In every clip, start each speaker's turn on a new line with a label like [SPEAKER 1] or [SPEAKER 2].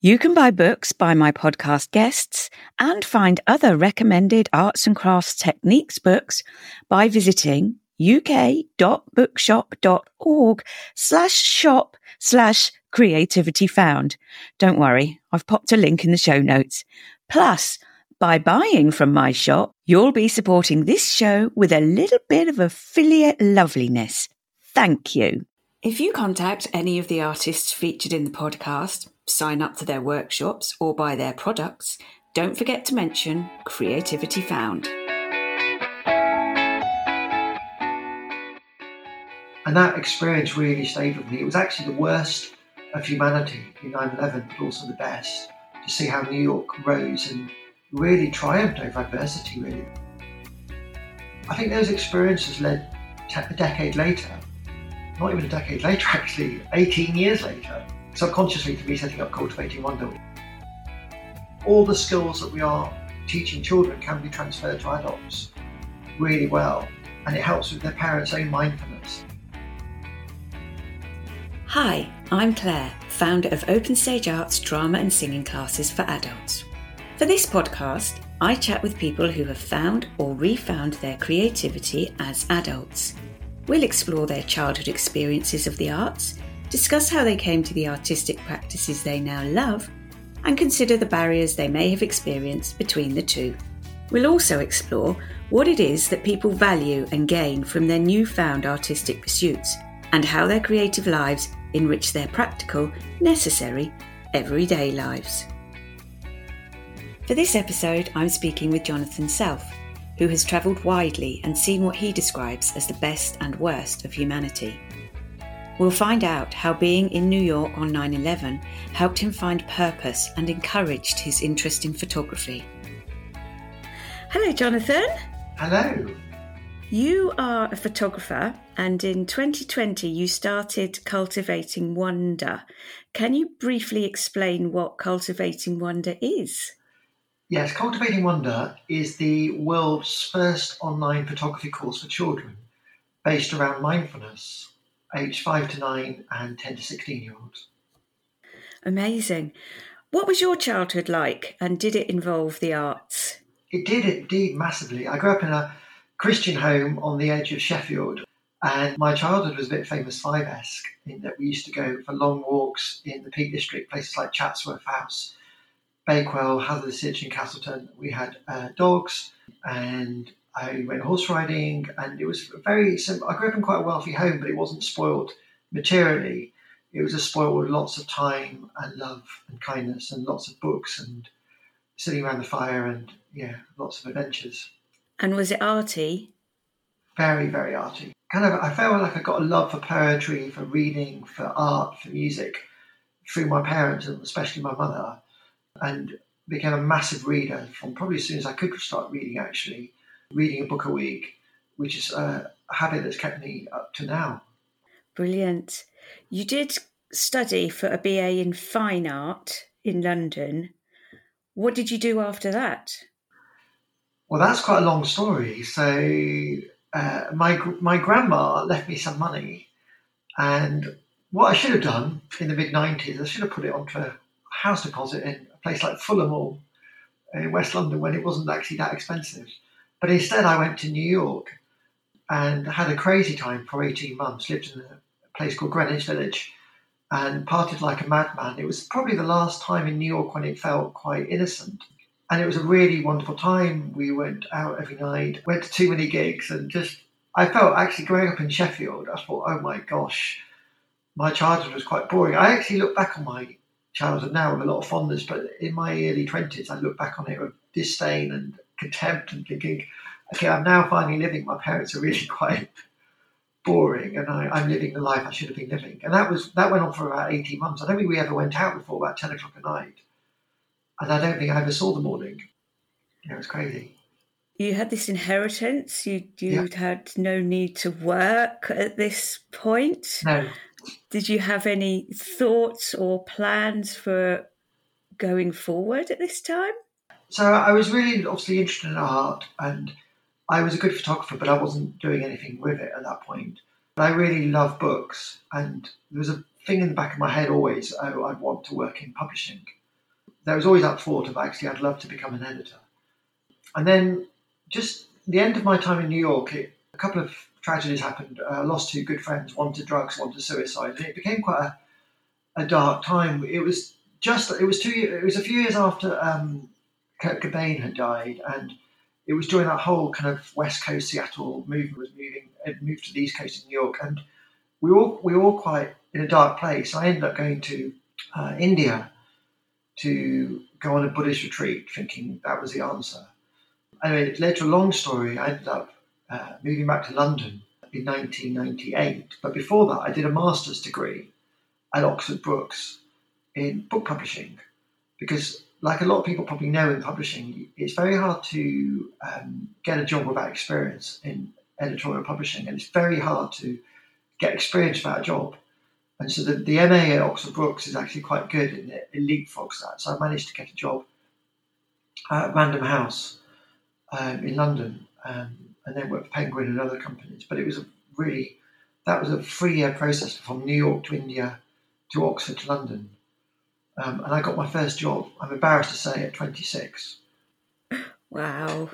[SPEAKER 1] You can buy books by my podcast guests and find other recommended arts and crafts techniques books by visiting uk.bookshop.org/shop/creativityfound. Don't worry, I've popped a link in the show notes. Plus, by buying from my shop, you'll be supporting this show with a little bit of affiliate loveliness. Thank you. If you contact any of the artists featured in the podcast, sign up to their workshops or buy their products, don't forget to mention Creativity Found.
[SPEAKER 2] And that experience really stayed with me. It was actually the worst of humanity in 9/11, but also the best, to see how New York rose and really triumphed over adversity, really. I think those experiences led a decade later, not even a decade later actually, 18 years later, subconsciously to me setting up Cultivating Wonder. All the skills that we are teaching children can be transferred to adults really well, and it helps with their parents' own mindfulness.
[SPEAKER 1] Hi, I'm Claire, founder of Open Stage Arts drama and singing classes for adults. For this podcast, I chat with people who have found or refound their creativity as adults. We'll explore their childhood experiences of the arts, discuss how they came to the artistic practices they now love, and consider the barriers they may have experienced between the two. We'll also explore what it is that people value and gain from their newfound artistic pursuits, and how their creative lives enrich their practical, necessary, everyday lives. For this episode, I'm speaking with Jonathan Self, who has travelled widely and seen what he describes as the best and worst of humanity. We'll find out how being in New York on 9/11 helped him find purpose and encouraged his interest in photography. Hello, Jonathan.
[SPEAKER 2] Hello.
[SPEAKER 1] You are a photographer, and in 2020 you started Cultivating Wonder. Can you briefly explain what Cultivating Wonder is?
[SPEAKER 2] Yes, Cultivating Wonder is the world's first online photography course for children based around mindfulness, aged 5 to 9 and 10 to 16-year-olds.
[SPEAKER 1] Amazing. What was your childhood like, and did it involve the arts?
[SPEAKER 2] It did indeed massively. I grew up in a Christian home on the edge of Sheffield, and my childhood was a bit Famous Five-esque in that we used to go for long walks in the Peak District, places like Chatsworth House, Bakewell, Hathersage and Castleton. We had dogs, and I went horse riding, and it was very simple. I grew up in quite a wealthy home, but it wasn't spoiled materially. It was just spoiled with lots of time and love and kindness and lots of books and sitting around the fire and, lots of adventures.
[SPEAKER 1] And was it arty?
[SPEAKER 2] Very, very arty. I felt like I got a love for poetry, for reading, for art, for music through my parents, and especially my mother, and became a massive reader from probably as soon as I could start reading, actually. Reading a book a week, which is a habit that's kept me up to now.
[SPEAKER 1] Brilliant. You did study for a BA in Fine Art in London. What did you do after that?
[SPEAKER 2] Well, that's quite a long story. So my grandma left me some money, and what I should have done in the mid-90s, I should have put it onto a house deposit in a place like Fulham Hall in West London when it wasn't actually that expensive. But instead I went to New York and had a crazy time for 18 months, lived in a place called Greenwich Village and partied like a madman. It was probably the last time in New York when it felt quite innocent. And it was a really wonderful time. We went out every night, went to too many gigs, and I felt actually growing up in Sheffield, I thought, oh my gosh, my childhood was quite boring. I actually look back on my childhood now with a lot of fondness, but in my early 20s, I look back on it with disdain and contempt and thinking, okay, I'm now finally living. My parents are really quite boring, and I'm living the life I should have been living. And that went on for about 18 months. I don't think we ever went out before about 10 o'clock at night. And I don't think I ever saw the morning. It was crazy.
[SPEAKER 1] You had this inheritance. You had no need to work at this point.
[SPEAKER 2] No.
[SPEAKER 1] Did you have any thoughts or plans for going forward at this time?
[SPEAKER 2] So I was really obviously interested in art, and I was a good photographer, but I wasn't doing anything with it at that point. But I really love books, and there was a thing in the back of my head always, I'd want to work in publishing. there was always that thought of actually I'd love to become an editor. And then just the end of my time in New York, a couple of tragedies happened. I lost two good friends, one to drugs, one to suicide, and it became quite a dark time. It was a few years after Kurt Cobain had died, and it was during that whole kind of West Coast Seattle movement had moved to the East Coast of New York, and we were all quite in a dark place. I ended up going to India to go on a Buddhist retreat, thinking that was the answer. Anyway, it led to a long story. I ended up moving back to London in 1998, but before that, I did a master's degree at Oxford Brookes in book publishing, because like a lot of people probably know in publishing, it's very hard to get a job without experience in editorial publishing, and it's very hard to get experience without a job. And so the MA at Oxford Brookes is actually quite good, and it leapfrogs that. So I managed to get a job at Random House in London, and then worked for Penguin and other companies. But it was that was a 3-year process from New York to India to Oxford to London. And I got my first job, I'm embarrassed to say, at 26.
[SPEAKER 1] Wow.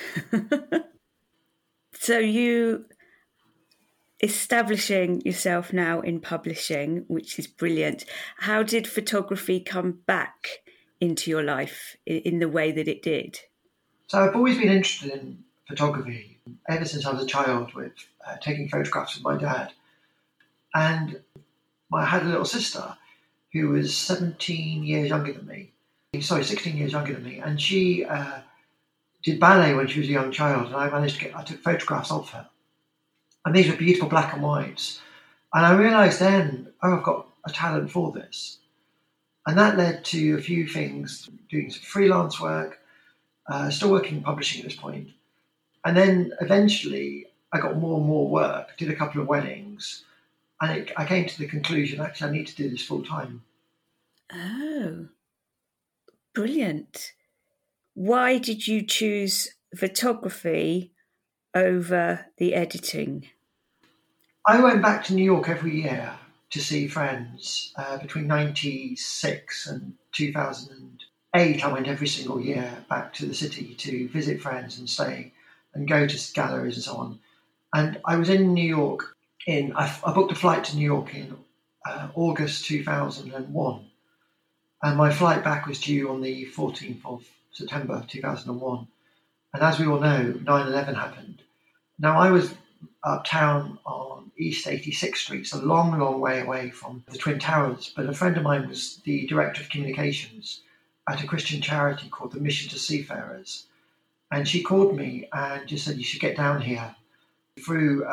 [SPEAKER 1] So you establishing yourself now in publishing, which is brilliant. How did photography come back into your life in the way that it did?
[SPEAKER 2] So I've always been interested in photography ever since I was a child, with taking photographs with my dad. And I had a little sister who was 16 years younger than me. And she did ballet when she was a young child, and I took photographs of her. And these were beautiful black and whites. And I realised then, I've got a talent for this. And that led to a few things, doing some freelance work, still working in publishing at this point. And then eventually I got more and more work, did a couple of weddings, and I came to the conclusion, actually, I need to do this full time.
[SPEAKER 1] Oh, brilliant. Why did you choose photography over the editing?
[SPEAKER 2] I went back to New York every year to see friends. Between 96 and 2008, I went every single year back to the city to visit friends and stay and go to galleries and so on. And I was in New York I booked a flight to New York in August 2001. And my flight back was due on the 14th of September 2001. And as we all know, 9/11 happened. Now, I was uptown on East 86th Street, so a long, long way away from the Twin Towers. But a friend of mine was the director of communications at a Christian charity called the Mission to Seafarers. And she called me and just said, you should get down here. Through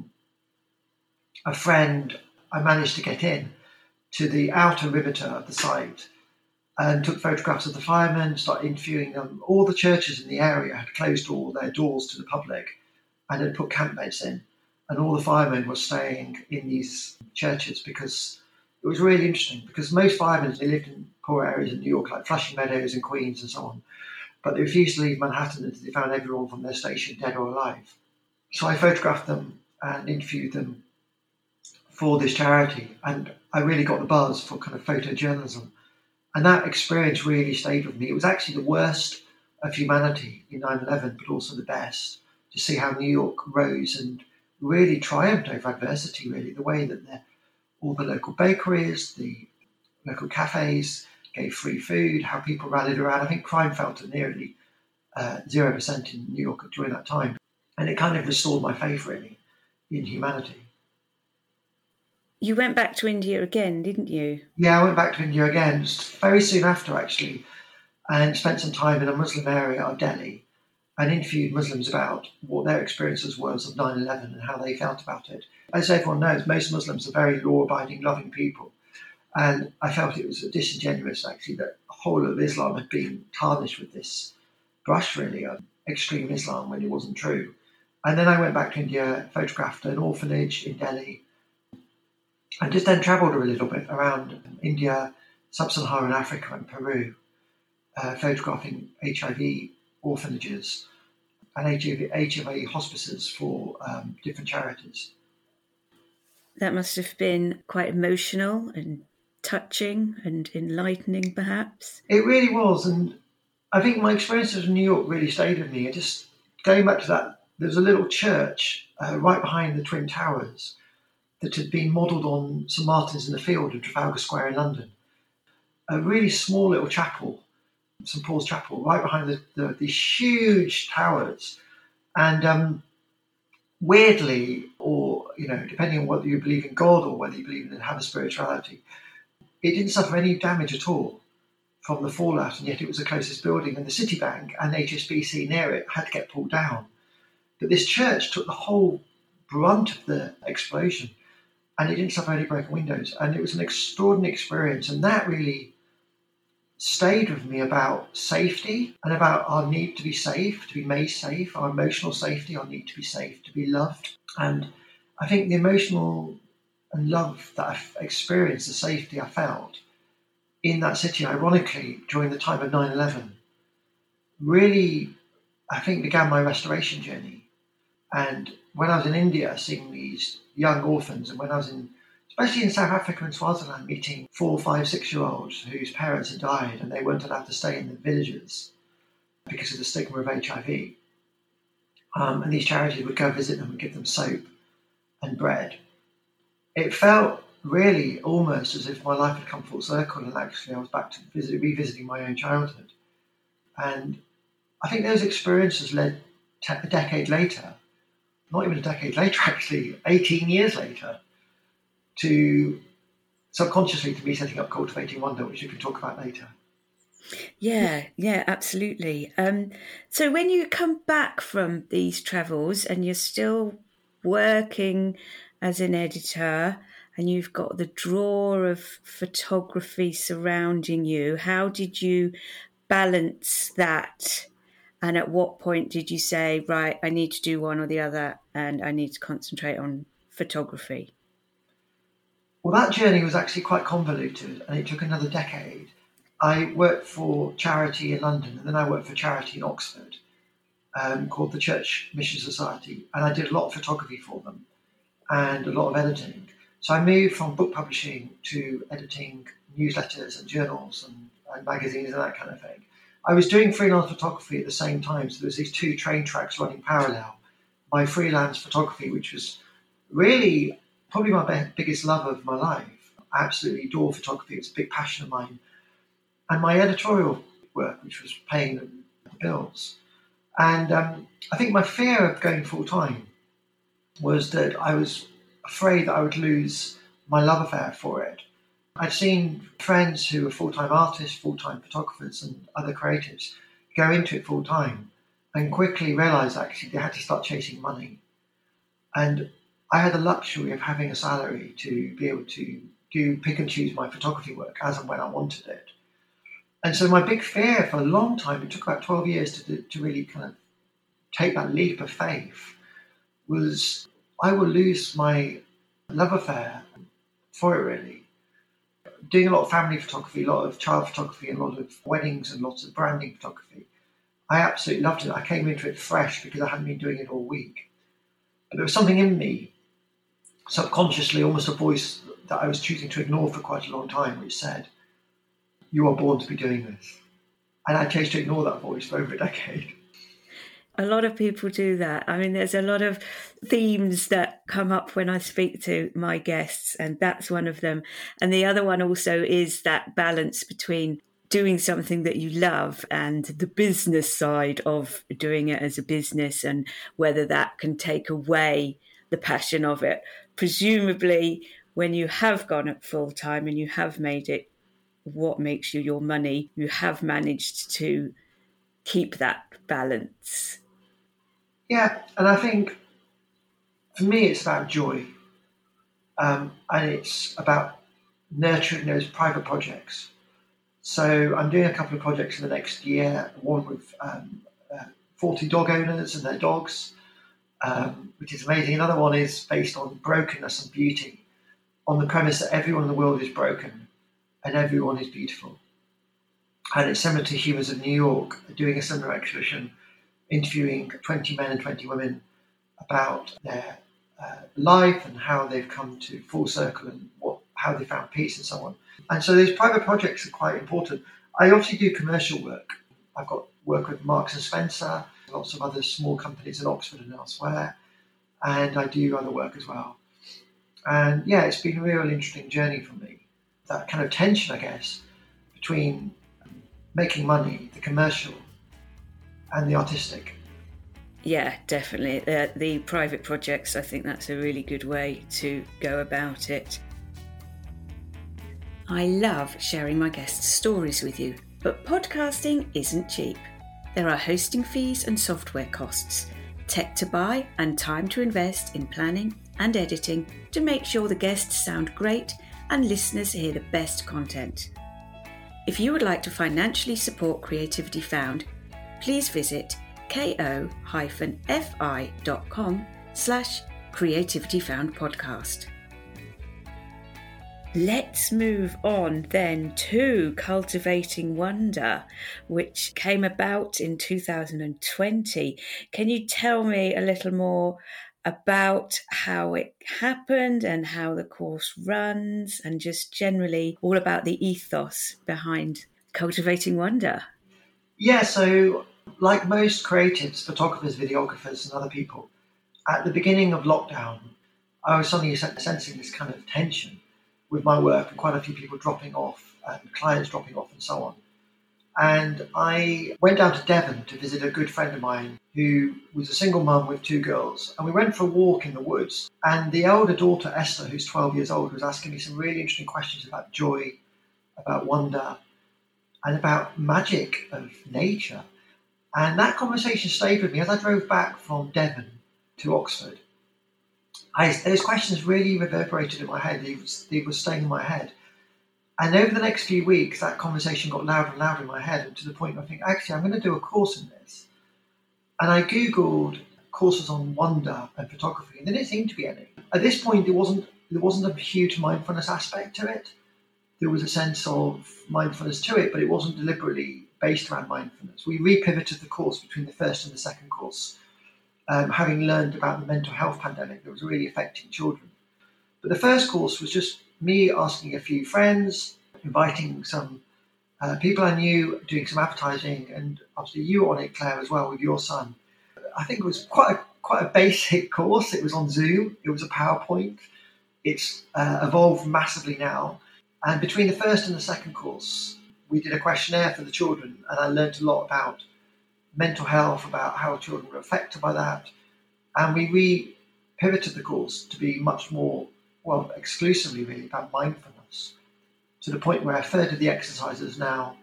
[SPEAKER 2] a friend, I managed to get in to the outer riveter of the site and took photographs of the firemen, started interviewing them. All the churches in the area had closed all their doors to the public and had put camp beds in. And all the firemen were staying in these churches, because it was really interesting, because most firemen, they lived in poor areas in New York, like Flushing Meadows and Queens and so on. But they refused to leave Manhattan until they found everyone from their station dead or alive. So I photographed them and interviewed them for this charity. And I really got the buzz for kind of photojournalism. And that experience really stayed with me. It was actually the worst of humanity in 9/11, but also the best, to see how New York rose and really triumphed over adversity, really. The way that all the local bakeries, the local cafes gave free food, how people rallied around. I think crime fell to nearly 0% in New York during that time. And it kind of restored my faith, really, in humanity.
[SPEAKER 1] You went back to India again, didn't you?
[SPEAKER 2] Yeah, I went back to India again, very soon after, actually, and spent some time in a Muslim area of Delhi and interviewed Muslims about what their experiences was of 9/11 and how they felt about it. As everyone knows, most Muslims are very law-abiding, loving people. And I felt it was disingenuous, actually, that the whole of Islam had been tarnished with this brush, really, of extreme Islam, when it wasn't true. And then I went back to India, photographed an orphanage in Delhi, and just then travelled a little bit around India, sub-Saharan Africa and Peru, photographing HIV orphanages and HIV hospices for different charities.
[SPEAKER 1] That must have been quite emotional and touching and enlightening, perhaps?
[SPEAKER 2] It really was. And I think my experiences in New York really stayed with me. And just going back to that, there's a little church right behind the Twin Towers that had been modelled on St Martin's in the Field in Trafalgar Square in London. A really small little chapel, St Paul's Chapel, right behind these huge towers. And weirdly, or depending on whether you believe in God or whether you believe in have a spirituality, it didn't suffer any damage at all from the fallout, and yet it was the closest building, and the Citibank and HSBC near it had to get pulled down. But this church took the whole brunt of the explosion, and it didn't suffer any broken windows, and it was an extraordinary experience, and that really stayed with me about safety and about our need to be safe, to be made safe, our emotional safety, our need to be safe, to be loved. And I think the emotional and love that I've experienced, the safety I felt in that city, ironically, during the time of 9/11, really, I think, began my restoration journey. And when I was in India, seeing these young orphans, and when I was especially in South Africa and Swaziland, meeting 4, 5, 6-year-olds whose parents had died and they weren't allowed to stay in the villages because of the stigma of HIV. And these charities would go visit them and give them soap and bread. It felt really almost as if my life had come full circle, and actually I was back to revisiting my own childhood. And I think those experiences led a decade later, not even a decade later actually, 18 years later, to subconsciously to me setting up Cultivating Wonder, which you can talk about later.
[SPEAKER 1] Yeah, absolutely. So when you come back from these travels and you're still working as an editor and you've got the draw of photography surrounding you, how did you balance that? And at what point did you say, right, I need to do one or the other and I need to concentrate on photography?
[SPEAKER 2] Well, that journey was actually quite convoluted, and it took another decade. I worked for charity in London, and then I worked for charity in Oxford called the Church Mission Society, and I did a lot of photography for them and a lot of editing. So I moved from book publishing to editing newsletters and journals and magazines and that kind of thing. I was doing freelance photography at the same time, so there was these two train tracks running parallel. My freelance photography, which was really probably my biggest love of my life. I absolutely adore photography. It's a big passion of mine. And my editorial work, which was paying the bills. And I think my fear of going full time was that I was afraid that I would lose my love affair for it. I'd seen friends who were full-time artists, full-time photographers and other creatives go into it full-time and quickly realise actually they had to start chasing money. And I had the luxury of having a salary to be able to pick and choose my photography work as and when I wanted it. And so my big fear for a long time, it took about 12 years to really kind of take that leap of faith, was I will lose my love affair for it really. Doing a lot of family photography, a lot of child photography, a lot of weddings and lots of branding photography. I absolutely loved it. I came into it fresh because I hadn't been doing it all week. But there was something in me, subconsciously, almost a voice that I was choosing to ignore for quite a long time, which said, you are born to be doing this. And I chose to ignore that voice for over a decade.
[SPEAKER 1] A lot of people do that. I mean, there's a lot of themes that come up when I speak to my guests, and that's one of them. And the other one also is that balance between doing something that you love and the business side of doing it as a business, and whether that can take away the passion of it. Presumably, when you have gone at full time and you have made it what makes you your money, you have managed to keep that balance.
[SPEAKER 2] Yeah, and I think for me it's about joy, and it's about nurturing those private projects. So I'm doing a couple of projects in the next year, one with 40 dog owners and their dogs, which is amazing. Another one is based on brokenness and beauty, on the premise that everyone in the world is broken and everyone is beautiful. And it's similar to Humans of New York, doing a similar exhibition, interviewing 20 men and 20 women about their life and how they've come to full circle and how they found peace and so on. And so those private projects are quite important. I obviously do commercial work. I've got work with Marks and Spencer, lots of other small companies in Oxford and elsewhere, and I do other work as well. And yeah, it's been a real interesting journey for me. That kind of tension, I guess, between making money, the commercial, and the artistic.
[SPEAKER 1] Yeah, definitely. The private projects, I think that's a really good way to go about it. I love sharing my guests' stories with you, but podcasting isn't cheap. There are hosting fees and software costs, tech to buy and time to invest in planning and editing to make sure the guests sound great and listeners hear the best content. If you would like to financially support Creativity Found, please visit ko-fi.com/creativityfoundpodcast. Let's move on then to Cultivating Wonder, which came about in 2020. Can you tell me a little more about how it happened and how the course runs, and just generally all about the ethos behind Cultivating Wonder?
[SPEAKER 2] Yeah, so like most creatives, photographers, videographers, and other people, at the beginning of lockdown, I was suddenly sensing this kind of tension with my work and quite a few people dropping off and clients dropping off and so on. And I went down to Devon to visit a good friend of mine who was a single mum with 2 girls. And we went for a walk in the woods. And the elder daughter, Esther, who's 12 years old, was asking me some really interesting questions about joy, about wonder, and about magic of nature. And that conversation stayed with me as I drove back from Devon to Oxford. Those questions really reverberated in my head. They were staying in my head. And over the next few weeks, that conversation got louder and louder in my head, to the point where I think, actually, I'm going to do a course in this. And I Googled courses on wonder and photography, and there didn't seem to be any. At this point, there wasn't a huge mindfulness aspect to it. There was a sense of mindfulness to it, but it wasn't deliberately based around mindfulness. We repivoted the course between the first and the second course, having learned about the mental health pandemic that was really affecting children. But the first course was just me asking a few friends, inviting some people I knew, doing some advertising, and obviously you were on it, Claire, as well, with your son. I think it was quite a basic course. It was on Zoom. It was a PowerPoint. It's evolved massively now. And between the first and the second course, we did a questionnaire for the children, and I learned a lot about mental health, about how children were affected by that. And we pivoted the course to be much more, well, exclusively really about mindfulness, to the point where a third of the exercises now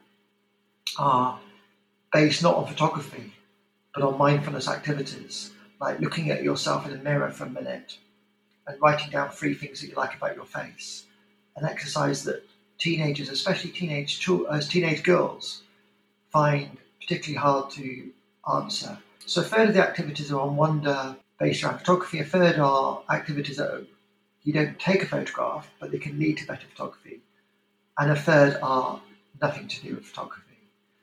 [SPEAKER 2] are based not on photography, but on mindfulness activities, like looking at yourself in a mirror for a minute and writing down 3 things that you like about your face. An exercise that teenagers, especially teenage girls, find particularly hard to answer. So a third of the activities are on wonder based around photography. A third are activities that you don't take a photograph, but they can lead to better photography. And a third are nothing to do with photography.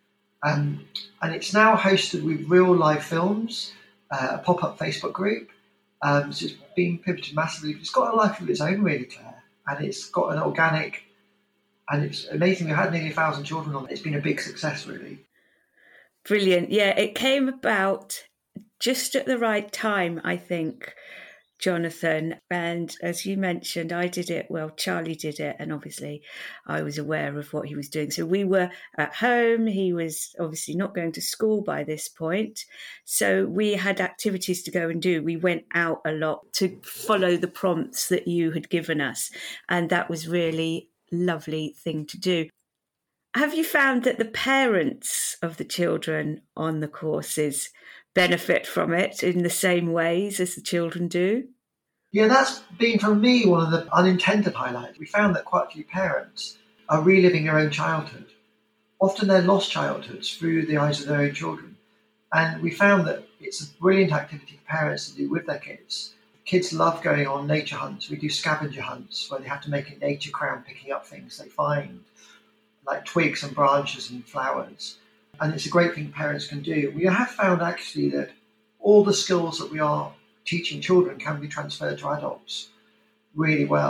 [SPEAKER 2] And it's now hosted with real live films, a pop-up Facebook group. So it's been pivoted massively. It's got a life of its own, really, Claire. And it's got an organic, and it's amazing. We had nearly 1,000 children on it. It's been a big success, really.
[SPEAKER 1] Brilliant. Yeah, it came about just at the right time, I think, Jonathan. And as you mentioned, I did it, well, Charlie did it, and obviously I was aware of what he was doing. So we were at home. He was obviously not going to school by this point. So we had activities to go and do. We went out a lot to follow the prompts that you had given us. And that was really a lovely thing to do. Have you found that the parents of the children on the courses benefit from it in the same ways as the children do?
[SPEAKER 2] Yeah, that's been, for me, one of the unintended highlights. We found that quite a few parents are reliving their own childhood, often their lost childhoods, through the eyes of their own children. And we found that it's a brilliant activity for parents to do with their kids. Kids love going on nature hunts. We do scavenger hunts where they have to make a nature crown picking up things they find, like twigs and branches and flowers. And it's a great thing parents can do. We have found actually that all the skills that we are teaching children can be transferred to adults really well.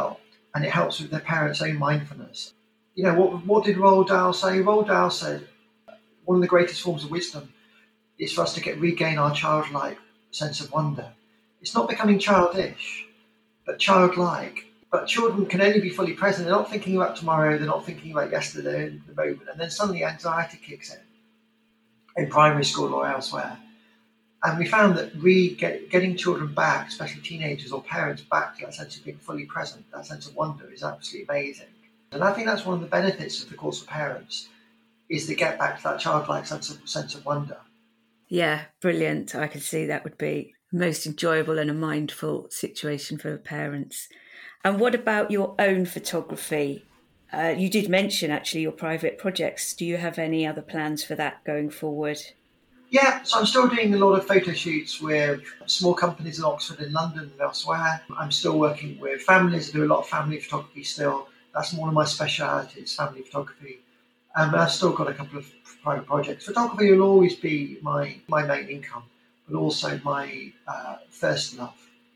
[SPEAKER 2] and it helps with their parents' own mindfulness. You know, what did Roald Dahl say? Roald Dahl said, one of the greatest forms of wisdom is for us to regain our childlike sense of wonder. It's not becoming childish, but childlike. But children can only be fully present. They're not thinking about tomorrow. They're not thinking about yesterday in the moment. And then suddenly anxiety kicks in primary school or elsewhere. And we found that getting children back, especially teenagers or parents, back to that sense of being fully present, that sense of wonder, is absolutely amazing. And I think that's one of the benefits of the course for parents, is to get back to that childlike sense of wonder.
[SPEAKER 1] Yeah, brilliant. I can see that would be most enjoyable and a mindful situation for parents. And what about your own photography? You did mention actually your private projects. Do you have any other plans for that going forward?
[SPEAKER 2] Yeah, so I'm still doing a lot of photo shoots with small companies in Oxford and London and elsewhere. I'm still working with families. I do a lot of family photography still. That's one of my specialities, family photography. And I've still got a couple of private projects. Photography will always be my main income, but also my first love.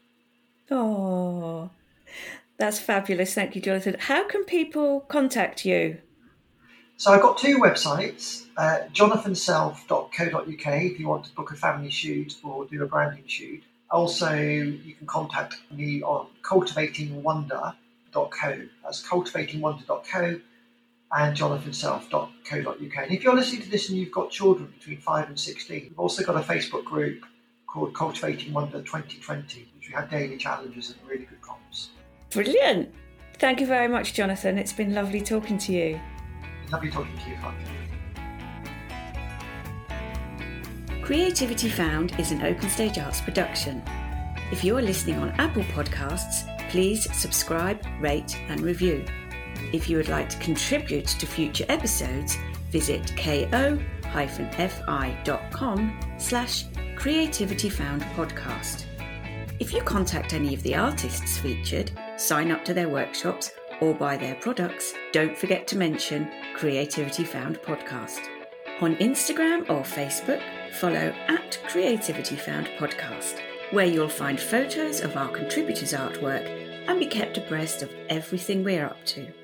[SPEAKER 1] Oh, that's fabulous. Thank you, Jonathan. How can people contact you?
[SPEAKER 2] So I've got two websites, jonathanself.co.uk if you want to book a family shoot or do a branding shoot. Also, you can contact me on cultivatingwonder.co. That's cultivatingwonder.co and jonathanself.co.uk. And if you're listening to this and you've got children between 5 and 16, we've also got a Facebook group called Cultivating Wonder 2020, which we have daily challenges and really good comps.
[SPEAKER 1] Brilliant. Thank you very much, Jonathan. It's been lovely talking to you.
[SPEAKER 2] Lovely talking to you, Frank.
[SPEAKER 1] Creativity Found is an Open Stage Arts production. If you're listening on Apple Podcasts, please subscribe, rate and review. If you would like to contribute to future episodes, visit ko-fi.com/creativityfoundpodcast. If you contact any of the artists featured, sign up to their workshops or buy their products, don't forget to mention Creativity Found Podcast. On Instagram or Facebook, follow @Creativity Found Podcast, where you'll find photos of our contributors' artwork and be kept abreast of everything we're up to.